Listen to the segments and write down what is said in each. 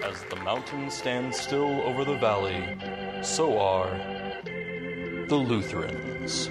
As the mountains stand still over the valley, so are the Lutherans.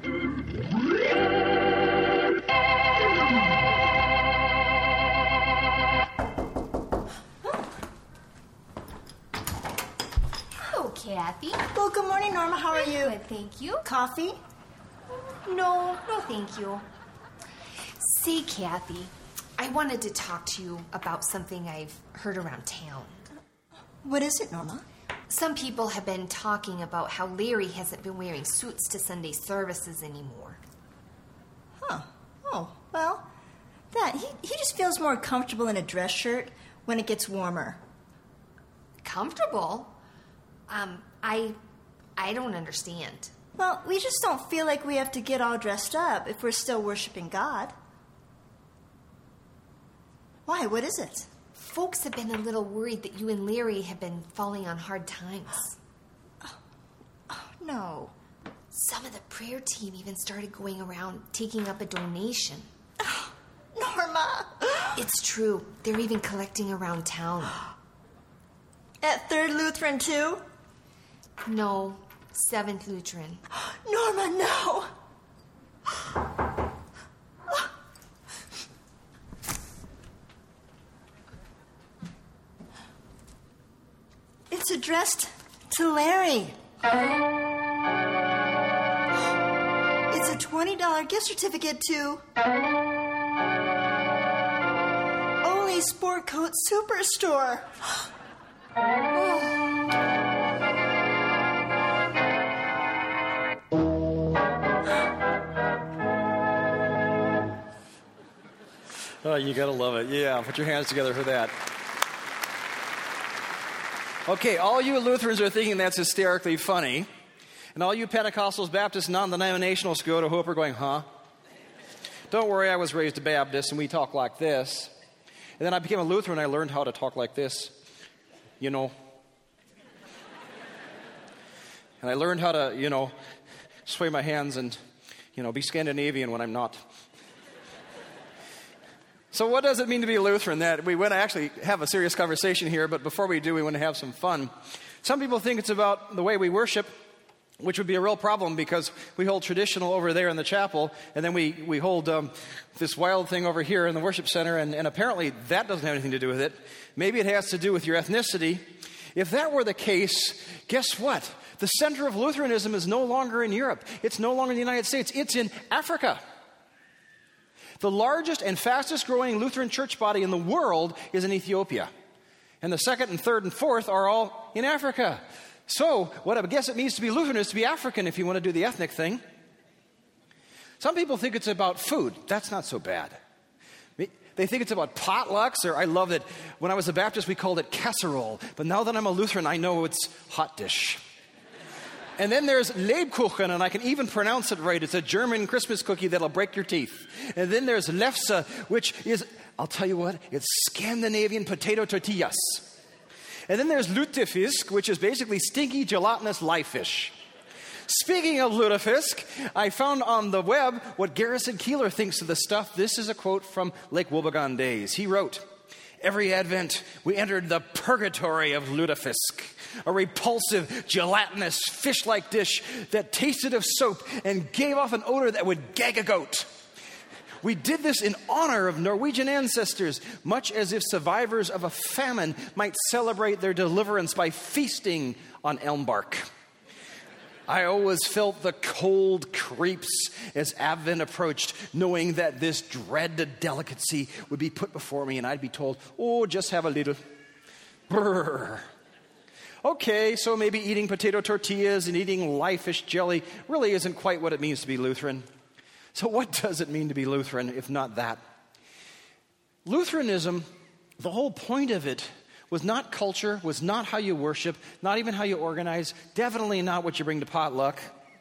Hello, Kathy. Well, good morning, Norma. How are you? Good, thank you. Coffee? No, thank you. Say, Kathy, I wanted to talk to you about something I've heard around town. What is it, Norma? Some people have been talking about how Larry hasn't been wearing suits to Sunday services anymore. Huh. Oh, well, he just feels more comfortable in a dress shirt when it gets warmer. Comfortable? I don't understand. Well, we just don't feel like we have to get all dressed up if we're still worshiping God. Why? What is it? Folks have been a little worried that you and Larry have been falling on hard times. Oh, no. Some of the prayer team even started going around taking up a donation. Oh, Norma! It's true. They're even collecting around town. At Third Lutheran, too? No, Seventh Lutheran. Norma, no! It's addressed to Larry. It's a $20 gift certificate to Ole Sport Coat Superstore. Oh, you gotta love it. Yeah, put your hands together for that. Okay, all you Lutherans are thinking that's hysterically funny. And all you Pentecostals, Baptists, non-denominationalists go to Hope are going, huh? Don't worry, I was raised a Baptist and we talk like this. And then I became a Lutheran and I learned how to talk like this. You know. And I learned how to, sway my hands and, be Scandinavian when I'm not. So what does it mean to be a Lutheran? That we want to actually have a serious conversation here, but before we do, we want to have some fun. Some people think it's about the way we worship, which would be a real problem because we hold traditional over there in the chapel, and then we hold this wild thing over here in the worship center, and apparently that doesn't have anything to do with it. Maybe it has to do with your ethnicity. If that were the case, guess what? The center of Lutheranism is no longer in Europe. It's no longer in the United States. It's in Africa. The largest and fastest growing Lutheran church body in the world is in Ethiopia. And the second and third and fourth are all in Africa. So what I guess it means to be Lutheran is to be African if you want to do the ethnic thing. Some people think it's about food. That's not so bad. They think it's about potlucks, or I love that when I was a Baptist we called it casserole. But now that I'm a Lutheran, I know it's hot dish. And then there's Lebkuchen, and I can even pronounce it right. It's a German Christmas cookie that'll break your teeth. And then there's Lefse, which is, I'll tell you what, it's Scandinavian potato tortillas. And then there's lutefisk, which is basically stinky, gelatinous live fish. Speaking of lutefisk, I found on the web what Garrison Keillor thinks of the stuff. This is a quote from Lake Wobegon days. He wrote, "Every Advent, we entered the purgatory of lutefisk, a repulsive, gelatinous, fish-like dish that tasted of soap and gave off an odor that would gag a goat. We did this in honor of Norwegian ancestors, much as if survivors of a famine might celebrate their deliverance by feasting on elm bark. I always felt the cold creeps as Advent approached, knowing that this dreaded delicacy would be put before me and I'd be told, oh, just have a little. Brrr. Okay, so maybe eating potato tortillas and eating live fish jelly really isn't quite what it means to be Lutheran. So what does it mean to be Lutheran, if not that? Lutheranism, the whole point of it was not culture, was not how you worship, not even how you organize, definitely not what you bring to potluck.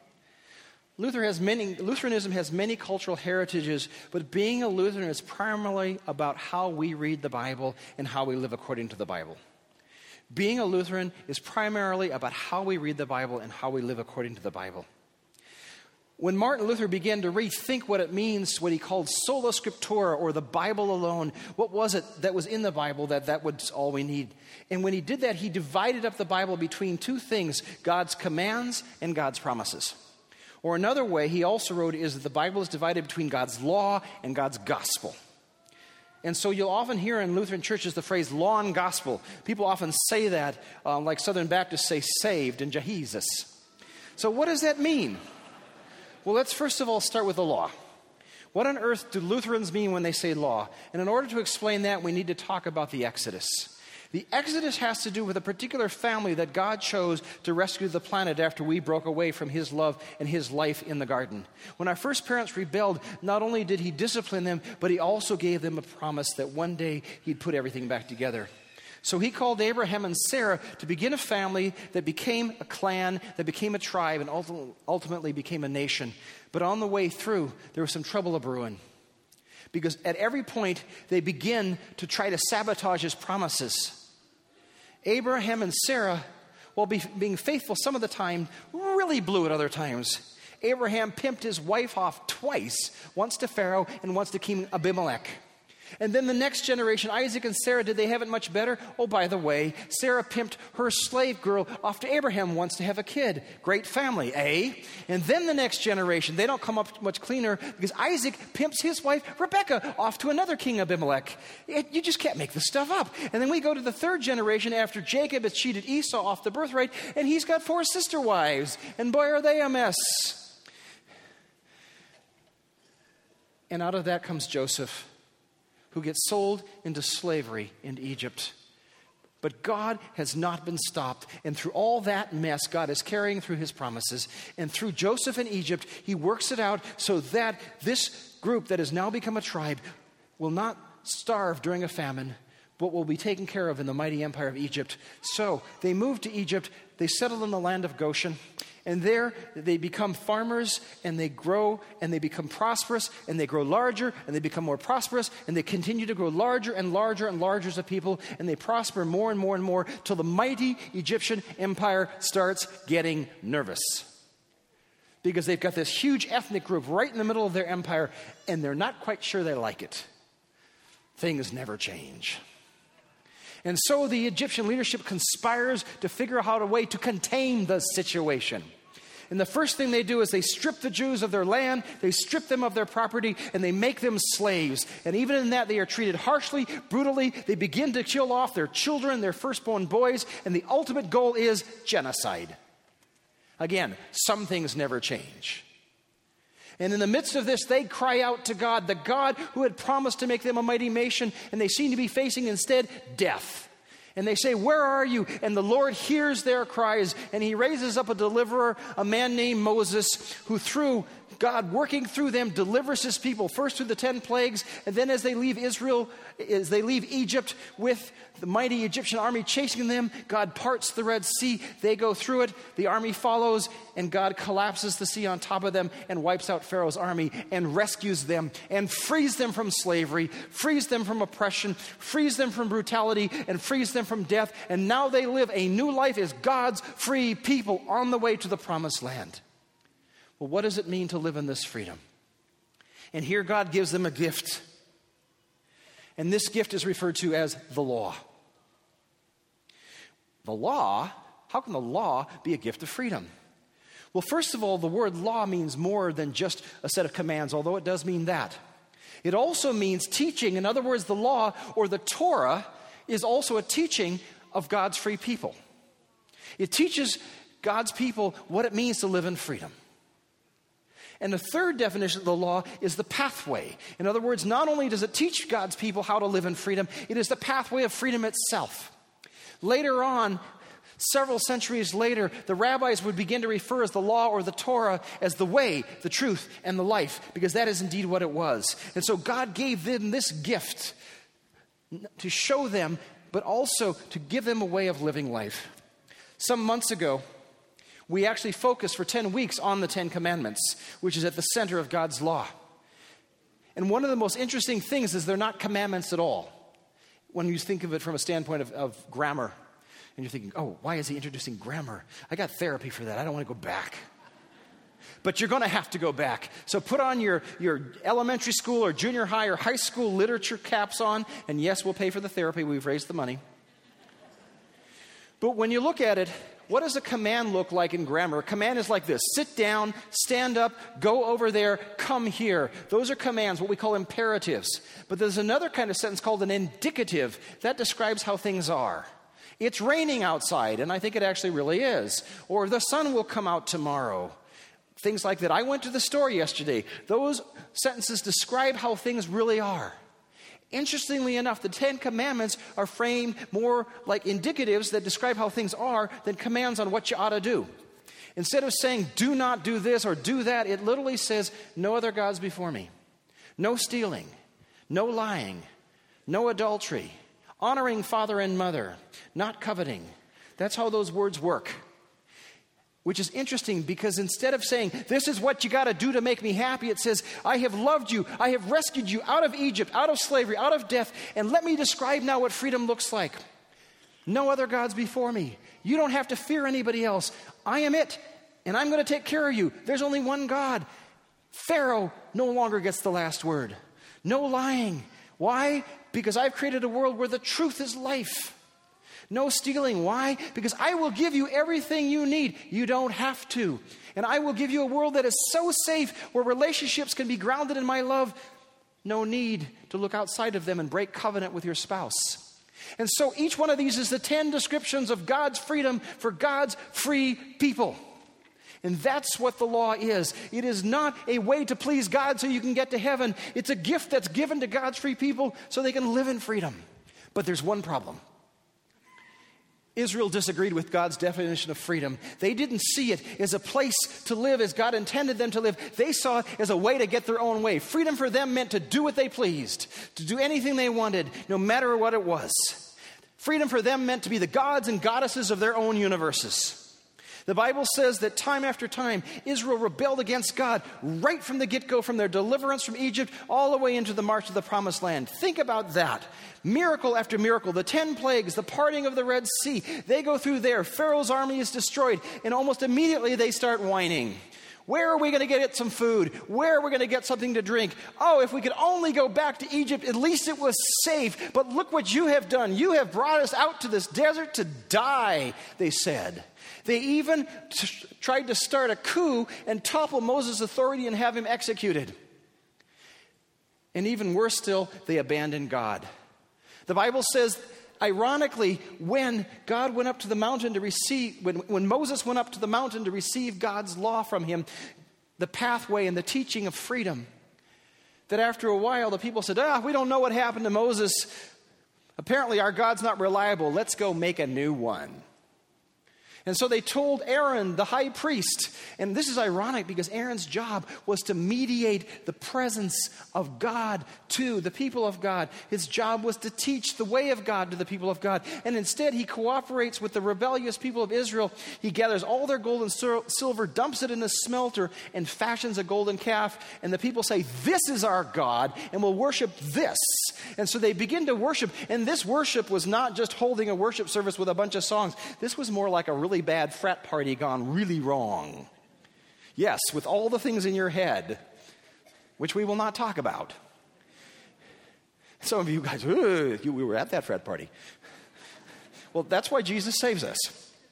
Lutheranism has many cultural heritages, but being a Lutheran is primarily about how we read the Bible and how we live according to the Bible. Being a Lutheran is primarily about how we read the Bible and how we live according to the Bible. When Martin Luther began to rethink what it means, what he called sola scriptura, or the Bible alone, what was it that was in the Bible that was all we need? And when he did that, he divided up the Bible between two things, God's commands and God's promises. Or another way he also wrote is that the Bible is divided between God's law and God's gospel. And so you'll often hear in Lutheran churches the phrase law and gospel. People often say that, like Southern Baptists say saved and Jesus. So what does that mean? Well, let's first of all start with the law. What on earth do Lutherans mean when they say law? And in order to explain that, we need to talk about the Exodus. The Exodus has to do with a particular family that God chose to rescue the planet after we broke away from his love and his life in the garden. When our first parents rebelled, not only did he discipline them, but he also gave them a promise that one day he'd put everything back together. So he called Abraham and Sarah to begin a family that became a clan, that became a tribe, and ultimately became a nation. But on the way through, there was some trouble a-brewing. Because at every point, they begin to try to sabotage his promises. Abraham and Sarah, while being faithful some of the time, really blew it other times. Abraham pimped his wife off twice, once to Pharaoh and once to King Abimelech. And then the next generation, Isaac and Sarah, did they have it much better? Oh, by the way, Sarah pimped her slave girl off to Abraham once to have a kid. Great family, eh? And then the next generation, they don't come up much cleaner because Isaac pimps his wife, Rebekah, off to another king, Abimelech. You just can't make this stuff up. And then we go to the third generation after Jacob has cheated Esau off the birthright, and he's got 4 sister wives. And boy, are they a mess. And out of that comes Joseph, who gets sold into slavery in Egypt. But God has not been stopped. And through all that mess, God is carrying through his promises. And through Joseph in Egypt, he works it out so that this group that has now become a tribe will not starve during a famine, but will be taken care of in the mighty empire of Egypt. So they move to Egypt. They settle in the land of Goshen. And there they become farmers, and they grow, and they become prosperous, and they grow larger, and they become more prosperous, and they continue to grow larger and larger and larger as a people, and they prosper more and more and more till the mighty Egyptian empire starts getting nervous. Because they've got this huge ethnic group right in the middle of their empire, and they're not quite sure they like it. Things never change. And so the Egyptian leadership conspires to figure out a way to contain the situation. And the first thing they do is they strip the Jews of their land, they strip them of their property, and they make them slaves. And even in that, they are treated harshly, brutally. They begin to kill off their children, their firstborn boys, and the ultimate goal is genocide. Again, some things never change. And in the midst of this, they cry out to God, the God who had promised to make them a mighty nation, and they seem to be facing instead death. And they say, "Where are you?" And the Lord hears their cries, and he raises up a deliverer, a man named Moses, who through God working through them delivers his people, first through the 10 plagues, and then as they leave Egypt with the mighty Egyptian army chasing them, God parts the Red Sea. They go through it, the army follows, and God collapses the sea on top of them and wipes out Pharaoh's army and rescues them and frees them from slavery, frees them from oppression, frees them from brutality, and frees them from death. And now they live a new life as God's free people on the way to the promised land. Well, what does it mean to live in this freedom? And here God gives them a gift. And this gift is referred to as the law. The law? How can the law be a gift of freedom? Well, first of all, the word law means more than just a set of commands, although it does mean that. It also means teaching. In other words, the law or the Torah is also a teaching of God's free people. It teaches God's people what it means to live in freedom. And the third definition of the law is the pathway. In other words, not only does it teach God's people how to live in freedom, it is the pathway of freedom itself. Later on, several centuries later, the rabbis would begin to refer as the law or the Torah as the way, the truth, and the life, because that is indeed what it was. And so God gave them this gift to show them, but also to give them a way of living life. Some months ago, we actually focused for 10 weeks on the 10 Commandments, which is at the center of God's law. And one of the most interesting things is they're not commandments at all. When you think of it from a standpoint of grammar, and you're thinking, oh, why is he introducing grammar? I got therapy for that. I don't want to go back. But you're going to have to go back. So put on your elementary school or junior high or high school literature caps on, and yes, we'll pay for the therapy. We've raised the money. But when you look at it, what does a command look like in grammar? A command is like this: sit down, stand up, go over there, come here. Those are commands, what we call imperatives. But there's another kind of sentence called an indicative. That describes how things are. It's raining outside, and I think it actually really is. Or the sun will come out tomorrow. Things like that. I went to the store yesterday. Those sentences describe how things really are. Interestingly enough, the Ten Commandments are framed more like indicatives that describe how things are than commands on what you ought to do. Instead of saying, do not do this or do that, it literally says, no other gods before me. No stealing. No lying. No adultery. Honoring father and mother. Not coveting. That's how those words work. Which is interesting because instead of saying, this is what you got to do to make me happy, it says, I have loved you. I have rescued you out of Egypt, out of slavery, out of death. And let me describe now what freedom looks like. No other gods before me. You don't have to fear anybody else. I am it, and I'm going to take care of you. There's only one God. Pharaoh no longer gets the last word. No lying. Why? Because I've created a world where the truth is life. No stealing. Why? Because I will give you everything you need. You don't have to. And I will give you a world that is so safe where relationships can be grounded in my love. No need to look outside of them and break covenant with your spouse. And so each one of these is the 10 descriptions of God's freedom for God's free people. And that's what the law is. It is not a way to please God so you can get to heaven. It's a gift that's given to God's free people so they can live in freedom. But there's one problem. Israel disagreed with God's definition of freedom. They didn't see it as a place to live as God intended them to live. They saw it as a way to get their own way. Freedom for them meant to do what they pleased, to do anything they wanted, no matter what it was. Freedom for them meant to be the gods and goddesses of their own universes. The Bible says that time after time, Israel rebelled against God right from the get-go, from their deliverance from Egypt all the way into the march to the Promised Land. Think about that. Miracle after miracle, the 10 plagues, the parting of the Red Sea. They go through there. Pharaoh's army is destroyed, and almost immediately they start whining. Where are we going to get some food? Where are we going to get something to drink? Oh, if we could only go back to Egypt, at least it was safe. But look what you have done. You have brought us out to this desert to die, they said. They even tried to start a coup and topple Moses' authority and have him executed. And even worse still, they abandoned God. The Bible says, ironically, when God went up to the mountain to receive, when Moses went up to the mountain to receive God's law from him, the pathway and the teaching of freedom, that after a while the people said, we don't know what happened to Moses. Apparently our God's not reliable. Let's go make a new one. And so they told Aaron, the high priest, and this is ironic because Aaron's job was to mediate the presence of God to the people of God. His job was to teach the way of God to the people of God. And instead, he cooperates with the rebellious people of Israel. He gathers all their gold and silver, dumps it in a smelter, and fashions a golden calf. And the people say, this is our God, and we'll worship this. And so they begin to worship. And this worship was not just holding a worship service with a bunch of songs. This was more like a really bad frat party gone really wrong. Yes, with all the things in your head, which we will not talk about. Some of you guys, we were at that frat party. Well, that's why Jesus saves us.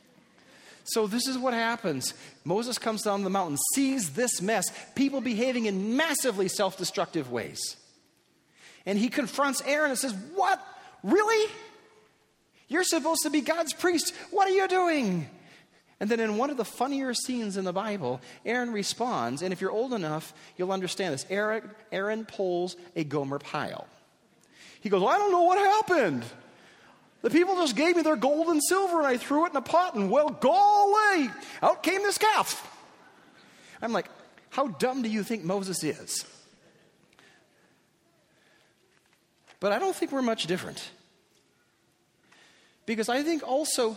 So this is what happens. Moses comes down the mountain, sees this mess, people behaving in massively self-destructive ways. And he confronts Aaron and says, what? Really? You're supposed to be God's priest. What are you doing? And then in one of the funnier scenes in the Bible, Aaron responds, and if you're old enough, you'll understand this. Aaron pulls a Gomer Pyle. He goes, I don't know what happened. The people just gave me their gold and silver, and I threw it in a pot, and well, golly, out came this calf. I'm like, how dumb do you think Moses is? But I don't think we're much different. Because I think also,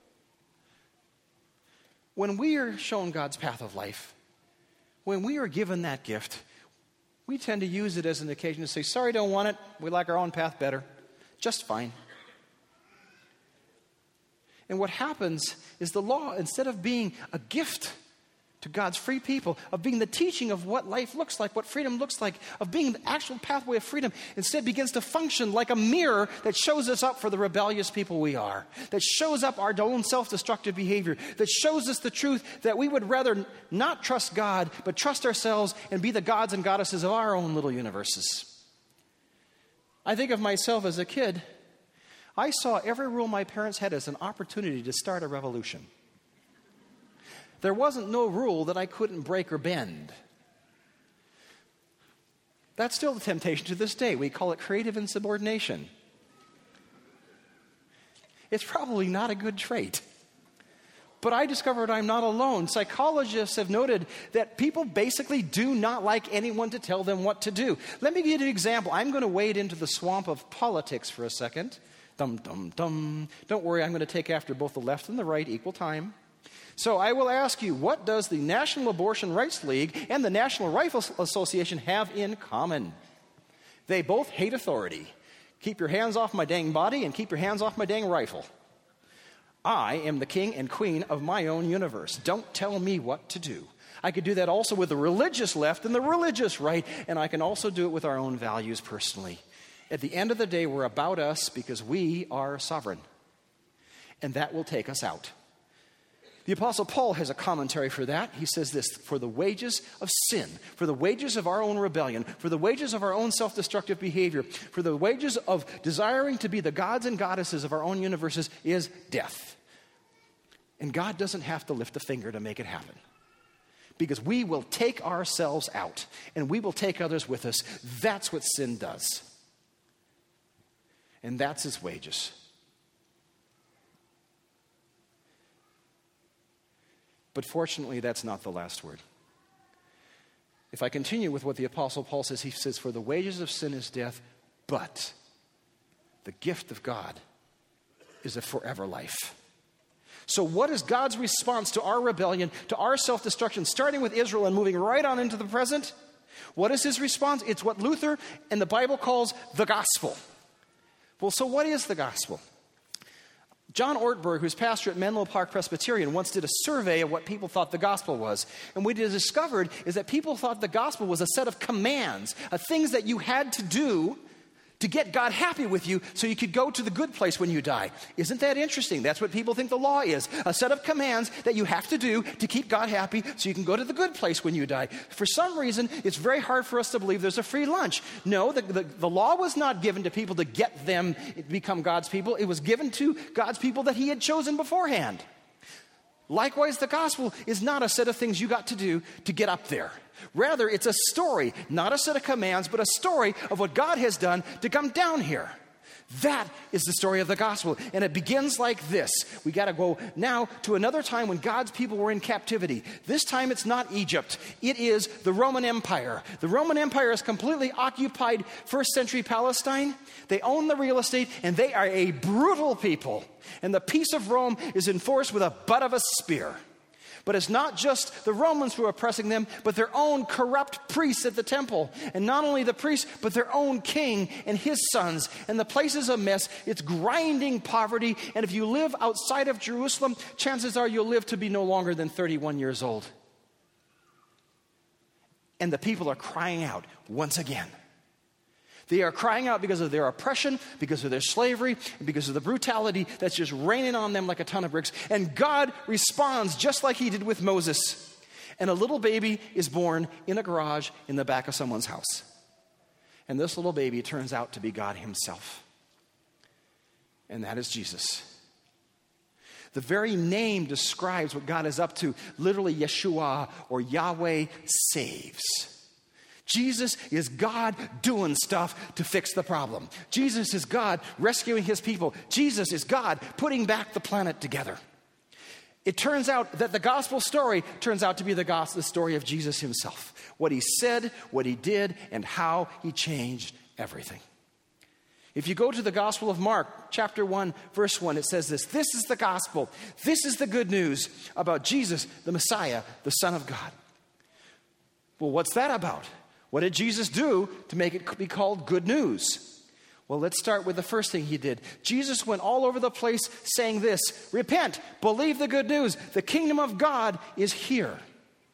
when we are shown God's path of life, when we are given that gift, we tend to use it as an occasion to say, sorry, don't want it. We like our own path better. Just fine. And what happens is the law, instead of being a gift to to God's free people, of being the teaching of what life looks like, what freedom looks like, of being the actual pathway of freedom, instead begins to function like a mirror that shows us up for the rebellious people we are, that shows up our own self-destructive behavior, that shows us the truth that we would rather not trust God, but trust ourselves and be the gods and goddesses of our own little universes. I think of myself as a kid. I saw every rule my parents had as an opportunity to start a revolution. There wasn't no rule that I couldn't break or bend. That's still the temptation to this day. We call it creative insubordination. It's probably not a good trait. But I discovered I'm not alone. Psychologists have noted that people basically do not like anyone to tell them what to do. Let me give you an example. I'm going to wade into the swamp of politics for a second. Dum, dum, dum. Don't worry, I'm going to take after both the left and the right equal time. So I will ask you, what does the National Abortion Rights League and the National Rifle Association have in common? They both hate authority. Keep your hands off my dang body and keep your hands off my dang rifle. I am the king and queen of my own universe. Don't tell me what to do. I could do that also with the religious left and the religious right, and I can also do it with our own values personally. At the end of the day, we're about us because we are sovereign, and that will take us out. The Apostle Paul has a commentary for that. He says this: for the wages of sin, for the wages of our own rebellion, for the wages of our own self-destructive behavior, for the wages of desiring to be the gods and goddesses of our own universes is death. And God doesn't have to lift a finger to make it happen, because we will take ourselves out and we will take others with us. That's what sin does. And that's its wages. But fortunately, that's not the last word. If I continue with what the Apostle Paul says, he says, for the wages of sin is death, but the gift of God is a forever life. So what is God's response to our rebellion, to our self-destruction, starting with Israel and moving right on into the present? What is his response? It's what Luther and the Bible calls the gospel. Well, so what is the gospel? John Ortberg, who's pastor at Menlo Park Presbyterian, once did a survey of what people thought the gospel was. And what he discovered is that people thought the gospel was a set of commands, of things that you had to do to get God happy with you so you could go to the good place when you die. Isn't that interesting? That's what people think the law is. A set of commands that you have to do to keep God happy so you can go to the good place when you die. For some reason, it's very hard for us to believe there's a free lunch. No, the law was not given to people to get them to become God's people. It was given to God's people that he had chosen beforehand. Likewise, the gospel is not a set of things you got to do to get up there. Rather, it's a story, not a set of commands, but a story of what God has done to come down here. That is the story of the gospel. And it begins like this. We got to go now to another time when God's people were in captivity. This time it's not Egypt. It is the Roman Empire. The Roman Empire has completely occupied first century Palestine. They own the real estate, and they are a brutal people. And the peace of Rome is enforced with a butt of a spear. But it's not just the Romans who are oppressing them, but their own corrupt priests at the temple. And not only the priests, but their own king and his sons. And the place is a mess. It's grinding poverty. And if you live outside of Jerusalem, chances are you'll live to be no longer than 31 years old. And the people are crying out once again. They are crying out because of their oppression, because of their slavery, and because of the brutality that's just raining on them like a ton of bricks. And God responds just like he did with Moses. And a little baby is born in a garage in the back of someone's house. And this little baby turns out to be God himself. And that is Jesus. The very name describes what God is up to. Literally, Yeshua or Yahweh saves. Jesus is God doing stuff to fix the problem. Jesus is God rescuing his people. Jesus is God putting back the planet together. It turns out that the gospel story turns out to be the story of Jesus himself. What he said, what he did, and how he changed everything. If you go to the Gospel of Mark, chapter 1, verse 1, it says this: this is the gospel. This is the good news about Jesus, the Messiah, the Son of God. Well, what's that about? What did Jesus do to make it be called good news? Well, let's start with the first thing he did. Jesus went all over the place saying this: repent, believe the good news. The kingdom of God is here.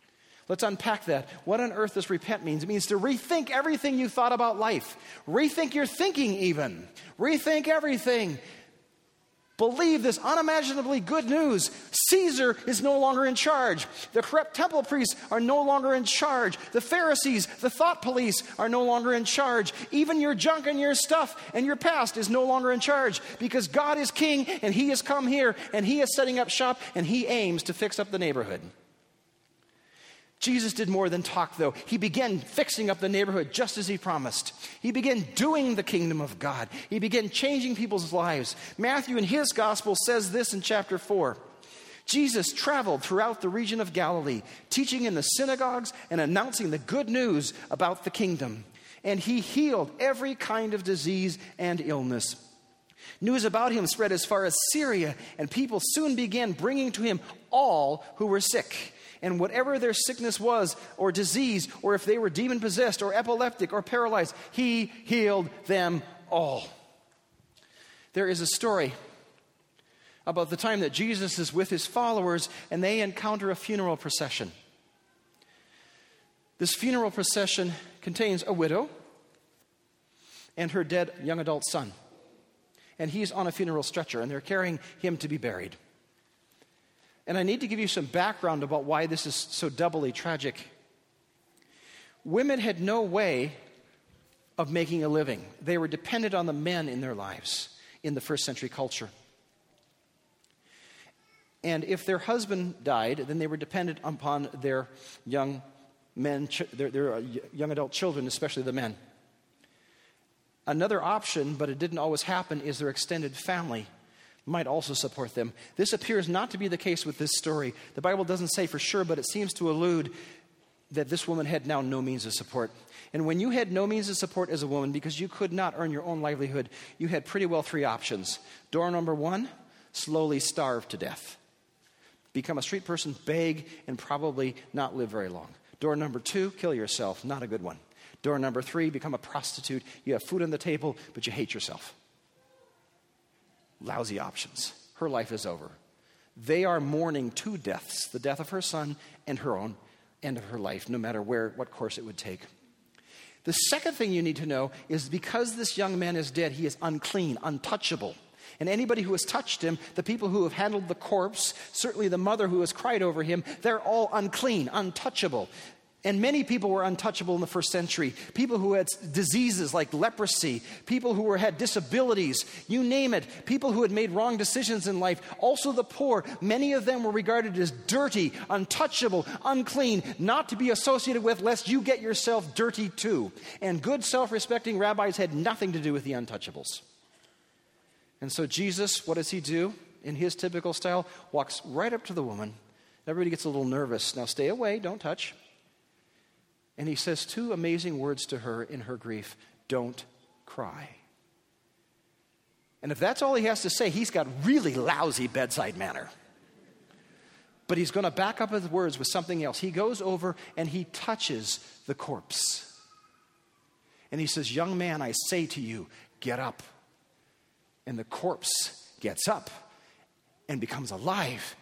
Let's unpack that. What on earth does repent mean? It means to rethink everything you thought about life. Rethink your thinking even. Rethink everything. Believe this unimaginably good news. Caesar is no longer in charge. The corrupt temple priests are no longer in charge. The Pharisees, the thought police, are no longer in charge. Even your junk and your stuff and your past is no longer in charge, because God is king and he has come here and he is setting up shop and he aims to fix up the neighborhood. Jesus did more than talk, though. He began fixing up the neighborhood just as he promised. He began doing the kingdom of God. He began changing people's lives. Matthew in his gospel says this in chapter 4. Jesus traveled throughout the region of Galilee, teaching in the synagogues and announcing the good news about the kingdom. And he healed every kind of disease and illness. News about him spread as far as Syria, and people soon began bringing to him all who were sick. And whatever their sickness was, or disease, or if they were demon-possessed, or epileptic, or paralyzed, he healed them all. There is a story about the time that Jesus is with his followers, and they encounter a funeral procession. This funeral procession contains a widow and her dead young adult son. And he's on a funeral stretcher, and they're carrying him to be buried. And I need to give you some background about why this is so doubly tragic. Women had no way of making a living. They were dependent on the men in their lives in the first century culture. And if their husband died, then they were dependent upon their young men, their young adult children, especially the men. Another option, but it didn't always happen, is their extended family might also support them. This appears not to be the case with this story. The Bible doesn't say for sure, but it seems to allude that this woman had now no means of support. And when you had no means of support as a woman, because you could not earn your own livelihood, you had pretty well three options. Door number one, slowly starve to death. Become a street person, beg, and probably not live very long. Door number two, kill yourself. Not a good one. Door number three, become a prostitute. You have food on the table, but you hate yourself. Lousy options. Her life is over. They are mourning two deaths, the death of her son and her own end of her life, no matter what course it would take. The second thing you need to know is because this young man is dead, he is unclean, untouchable. And anybody who has touched him, the people who have handled the corpse, certainly the mother who has cried over him, they're all unclean, untouchable. And many people were untouchable in the first century. People who had diseases like leprosy, people who had disabilities, you name it, people who had made wrong decisions in life, also the poor. Many of them were regarded as dirty, untouchable, unclean, not to be associated with lest you get yourself dirty too. And good self-respecting rabbis had nothing to do with the untouchables. And so Jesus, what does he do? In his typical style, walks right up to the woman. Everybody gets a little nervous. Now stay away, don't touch. And he says two amazing words to her in her grief. Don't cry. And if that's all he has to say, he's got really lousy bedside manner. But he's going to back up his words with something else. He goes over and he touches the corpse. And he says, young man, I say to you, get up. And the corpse gets up and becomes alive.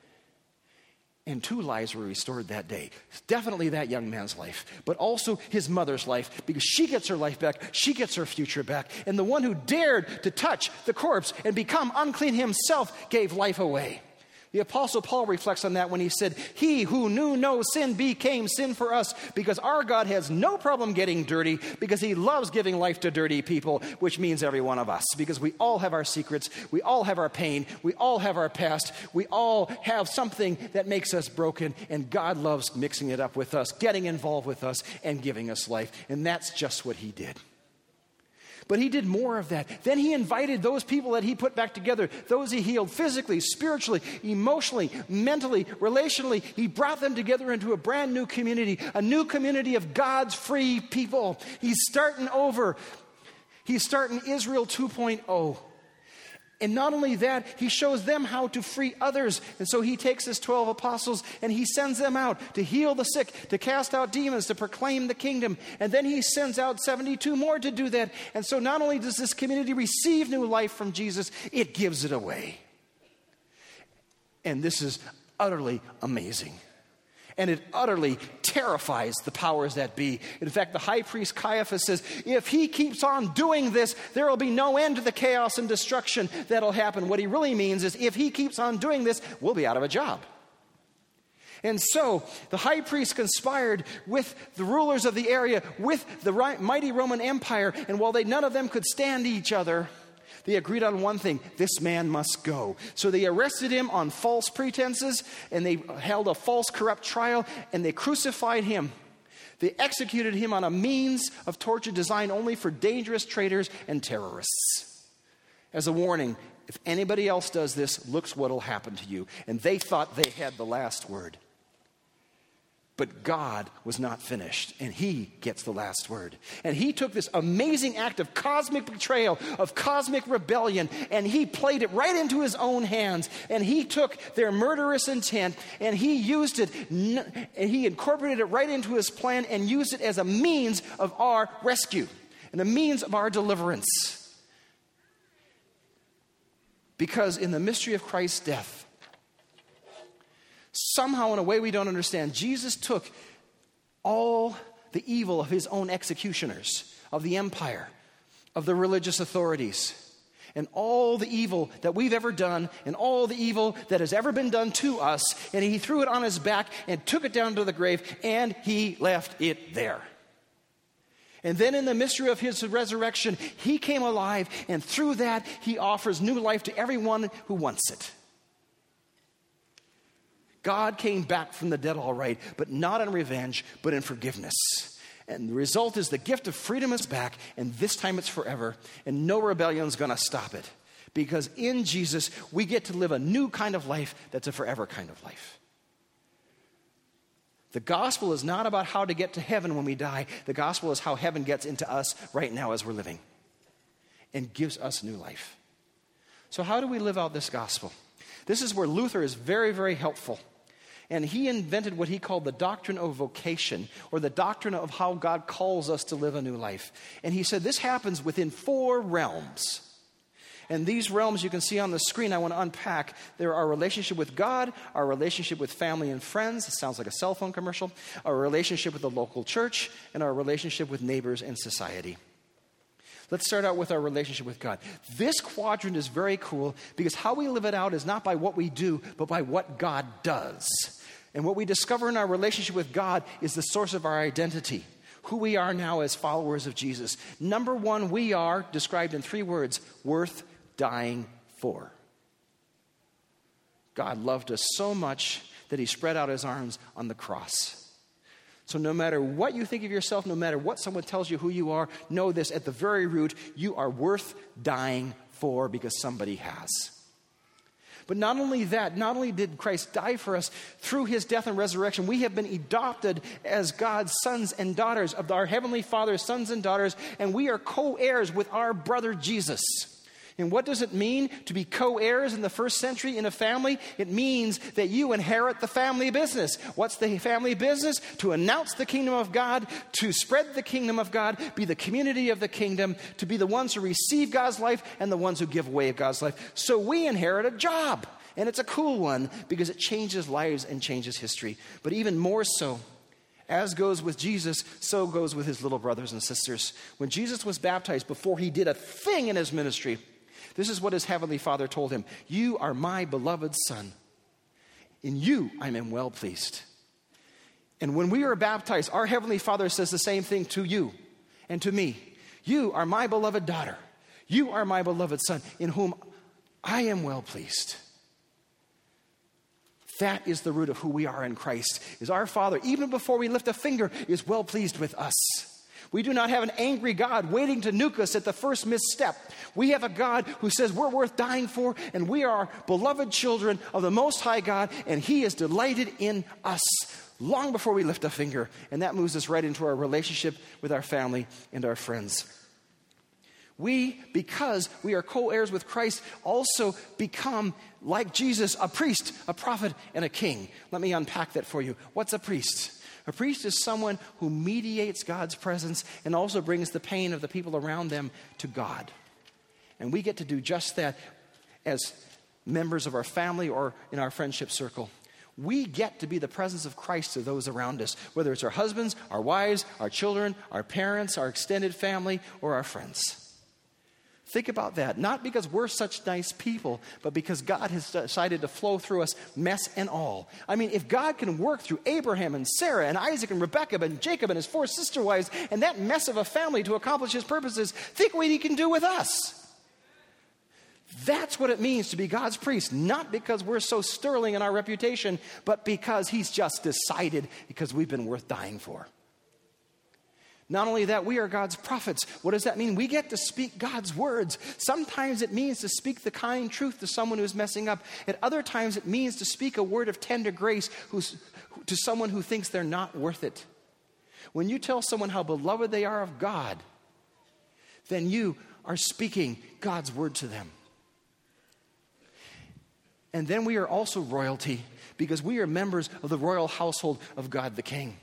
And two lives were restored that day. Definitely that young man's life, but also his mother's life, because she gets her life back, she gets her future back. And the one who dared to touch the corpse and become unclean himself gave life away. The Apostle Paul reflects on that when he said, he who knew no sin became sin for us, because our God has no problem getting dirty, because he loves giving life to dirty people, which means every one of us, because we all have our secrets, we all have our pain, we all have our past, we all have something that makes us broken, and God loves mixing it up with us, getting involved with us, and giving us life. And that's just what he did. But he did more of that. Then he invited those people that he put back together, those he healed physically, spiritually, emotionally, mentally, relationally. He brought them together into a brand new community, a new community of God's free people. He's starting over. He's starting Israel 2.0. And not only that, he shows them how to free others. And so he takes his 12 apostles and he sends them out to heal the sick, to cast out demons, to proclaim the kingdom. And then he sends out 72 more to do that. And so not only does this community receive new life from Jesus, it gives it away. And this is utterly amazing. And it utterly terrifies the powers that be. In fact, the high priest Caiaphas says, if he keeps on doing this, there will be no end to the chaos and destruction that'll happen. What he really means is, if he keeps on doing this, we'll be out of a job. And so the high priest conspired with the rulers of the area, with the mighty Roman Empire, and while none of them could stand each other, they agreed on one thing: this man must go. So they arrested him on false pretenses, and they held a false corrupt trial, and they crucified him. They executed him on a means of torture designed only for dangerous traitors and terrorists. As a warning, if anybody else does this, look what will happen to you. And they thought they had the last word. But God was not finished, and he gets the last word. And he took this amazing act of cosmic betrayal, of cosmic rebellion, and he played it right into his own hands. And he took their murderous intent, and he used it, and he incorporated it right into his plan and used it as a means of our rescue and a means of our deliverance. Because in the mystery of Christ's death, somehow, in a way we don't understand, Jesus took all the evil of his own executioners, of the empire, of the religious authorities, and all the evil that we've ever done, and all the evil that has ever been done to us, and he threw it on his back and took it down to the grave, and he left it there. And then in the mystery of his resurrection, he came alive, and through that, he offers new life to everyone who wants it. God came back from the dead all right, but not in revenge, but in forgiveness. And the result is the gift of freedom is back, and this time it's forever, and no rebellion is going to stop it. Because in Jesus, we get to live a new kind of life that's a forever kind of life. The gospel is not about how to get to heaven when we die. The gospel is how heaven gets into us right now as we're living and gives us new life. So how do we live out this gospel? This is where Luther is very, very helpful. And he invented what he called the doctrine of vocation, or the doctrine of how God calls us to live a new life. And he said this happens within 4 realms. And these realms you can see on the screen, I want to unpack. They're our relationship with God, our relationship with family and friends. It sounds like a cell phone commercial. Our relationship with the local church, and our relationship with neighbors and society. Let's start out with our relationship with God. This quadrant is very cool because how we live it out is not by what we do, but by what God does. And what we discover in our relationship with God is the source of our identity, who we are now as followers of Jesus. Number 1, we are described in 3 words: worth dying for. God loved us so much that he spread out his arms on the cross. So no matter what you think of yourself, no matter what someone tells you who you are, know this: at the very root, you are worth dying for because somebody has. But not only that, not only did Christ die for us, through his death and resurrection, we have been adopted as God's sons and daughters, of our Heavenly Father's sons and daughters, and we are co-heirs with our brother Jesus. And what does it mean to be co-heirs in the first century in a family? It means that you inherit the family business. What's the family business? To announce the kingdom of God, to spread the kingdom of God, be the community of the kingdom, to be the ones who receive God's life and the ones who give away God's life. So we inherit a job. And it's a cool one because it changes lives and changes history. But even more so, as goes with Jesus, so goes with his little brothers and sisters. When Jesus was baptized, before he did a thing in his ministry, this is what his heavenly Father told him: "You are my beloved Son. In you I am well pleased." And when we are baptized, our heavenly Father says the same thing to you and to me. You are my beloved daughter. You are my beloved Son, in whom I am well pleased. That is the root of who we are in Christ, is our Father, even before we lift a finger, is well pleased with us. We do not have an angry God waiting to nuke us at the first misstep. We have a God who says we're worth dying for, and we are beloved children of the Most High God, and he is delighted in us long before we lift a finger. And that moves us right into our relationship with our family and our friends. We, because we are co-heirs with Christ, also become, like Jesus, a priest, a prophet, and a king. Let me unpack that for you. What's a priest? A priest is someone who mediates God's presence and also brings the pain of the people around them to God. And we get to do just that as members of our family or in our friendship circle. We get to be the presence of Christ to those around us, whether it's our husbands, our wives, our children, our parents, our extended family, or our friends. Think about that. Not because we're such nice people, but because God has decided to flow through us, mess and all. I mean, if God can work through Abraham and Sarah and Isaac and Rebekah and Jacob and his 4 sister wives and that mess of a family to accomplish his purposes, think what he can do with us. That's what it means to be God's priest, not because we're so sterling in our reputation, but because he's just decided because we've been worth dying for. Not only that, we are God's prophets. What does that mean? We get to speak God's words. Sometimes it means to speak the kind truth to someone who's messing up. At other times it means to speak a word of tender grace to someone who thinks they're not worth it. When you tell someone how beloved they are of God, then you are speaking God's word to them. And then we are also royalty because we are members of the royal household of God the King.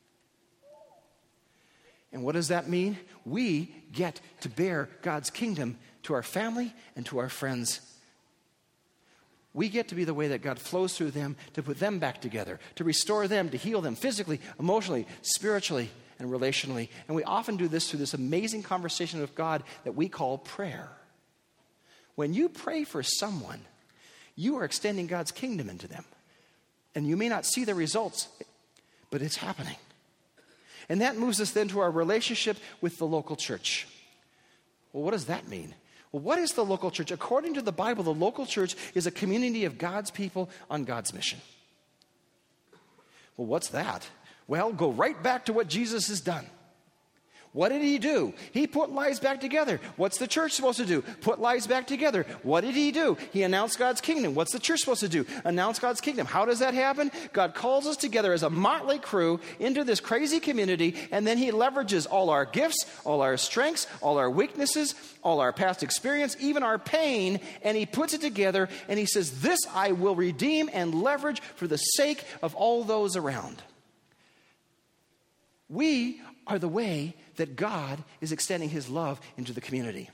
And what does that mean? We get to bear God's kingdom to our family and to our friends. We get to be the way that God flows through them to put them back together, to restore them, to heal them physically, emotionally, spiritually, and relationally. And we often do this through this amazing conversation with God that we call prayer. When you pray for someone, you are extending God's kingdom into them. And you may not see the results, but it's happening. And that moves us then to our relationship with the local church. Well, what does that mean? Well, what is the local church? According to the Bible, the local church is a community of God's people on God's mission. Well, what's that? Well, go right back to what Jesus has done. What did he do? He put lives back together. What's the church supposed to do? Put lives back together. What did he do? He announced God's kingdom. What's the church supposed to do? Announce God's kingdom. How does that happen? God calls us together as a motley crew into this crazy community, and then he leverages all our gifts, all our strengths, all our weaknesses, all our past experience, even our pain, and he puts it together, and he says, this I will redeem and leverage for the sake of all those around. We are the way that God is extending his love into the community.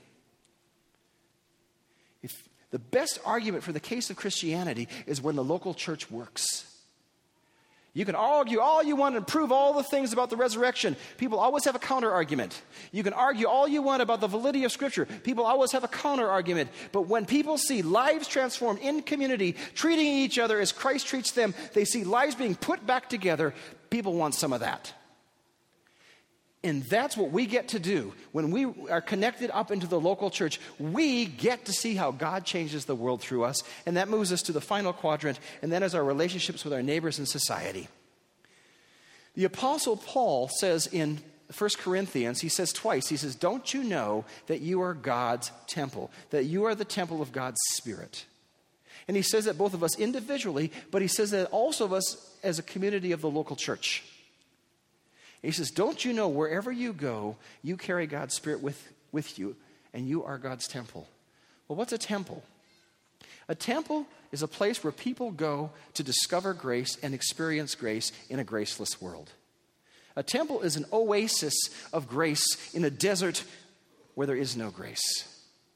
If the best argument for the case of Christianity is when the local church works. You can argue all you want and prove all the things about the resurrection. People always have a counter argument. You can argue all you want about the validity of Scripture. People always have a counter argument. But when people see lives transformed in community, treating each other as Christ treats them, they see lives being put back together. People want some of that. And that's what we get to do when we are connected up into the local church. We get to see how God changes the world through us. And that moves us to the final quadrant, and that is our relationships with our neighbors and society. The Apostle Paul says in 1 Corinthians, he says twice, he says, don't you know that you are God's temple, that you are the temple of God's Spirit? And he says that both of us individually, but he says that also of us as a community of the local church. He says, don't you know wherever you go, you carry God's Spirit with you, and you are God's temple. Well, what's a temple? A temple is a place where people go to discover grace and experience grace in a graceless world. A temple is an oasis of grace in a desert where there is no grace.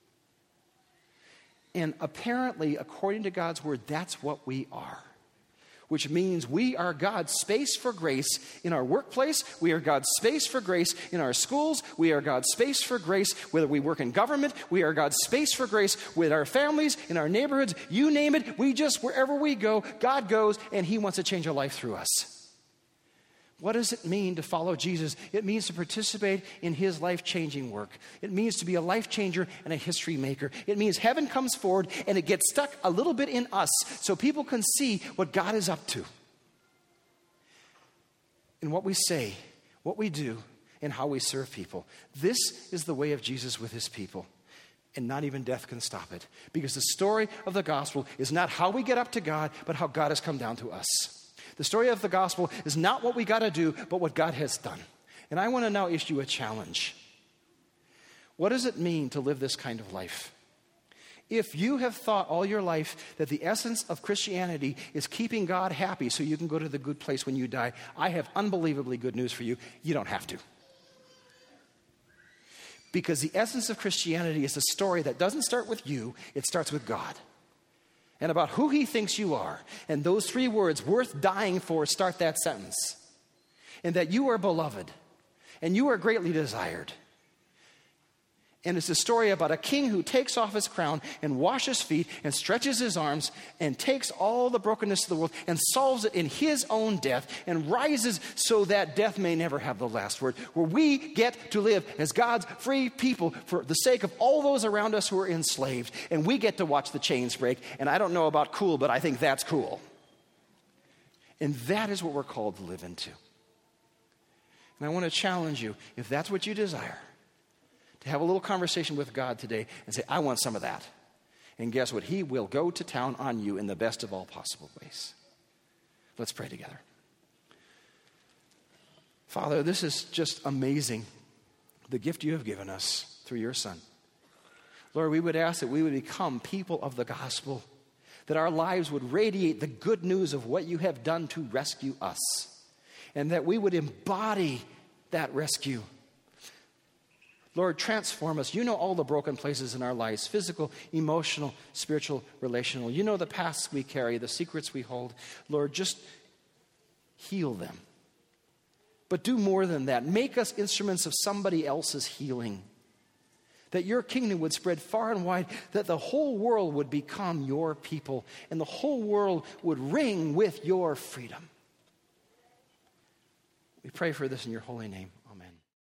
And apparently, according to God's word, that's what we are. Which means we are God's space for grace in our workplace. We are God's space for grace in our schools. We are God's space for grace whether we work in government. We are God's space for grace with our families, in our neighborhoods. You name it, wherever we go, God goes, and he wants to change a life through us. What does it mean to follow Jesus? It means to participate in his life-changing work. It means to be a life changer and a history maker. It means heaven comes forward and it gets stuck a little bit in us so people can see what God is up to. In what we say, what we do, and how we serve people. This is the way of Jesus with his people. And not even death can stop it. Because the story of the gospel is not how we get up to God, but how God has come down to us. The story of the gospel is not what we got to do, but what God has done. And I want to now issue a challenge. What does it mean to live this kind of life? If you have thought all your life that the essence of Christianity is keeping God happy so you can go to the good place when you die, I have unbelievably good news for you. You don't have to. Because the essence of Christianity is a story that doesn't start with you, it starts with God. and about who he thinks you are. And those 3 words, worth dying for, start that sentence. And that you are beloved, and you are greatly desired. And it's a story about a king who takes off his crown and washes feet and stretches his arms and takes all the brokenness of the world and solves it in his own death and rises so that death may never have the last word, where we get to live as God's free people for the sake of all those around us who are enslaved. And we get to watch the chains break. And I don't know about cool, but I think that's cool. And that is what we're called to live into. And I want to challenge you, if that's what you desire, to have a little conversation with God today and say, I want some of that. And guess what? He will go to town on you in the best of all possible ways. Let's pray together. Father, this is just amazing, the gift you have given us through your Son. Lord, we would ask that we would become people of the gospel, that our lives would radiate the good news of what you have done to rescue us, and that we would embody that rescue. Lord, transform us. You know all the broken places in our lives, physical, emotional, spiritual, relational. You know the pasts we carry, the secrets we hold. Lord, just heal them. But do more than that. Make us instruments of somebody else's healing. That your kingdom would spread far and wide, that the whole world would become your people, and the whole world would ring with your freedom. We pray for this in your holy name.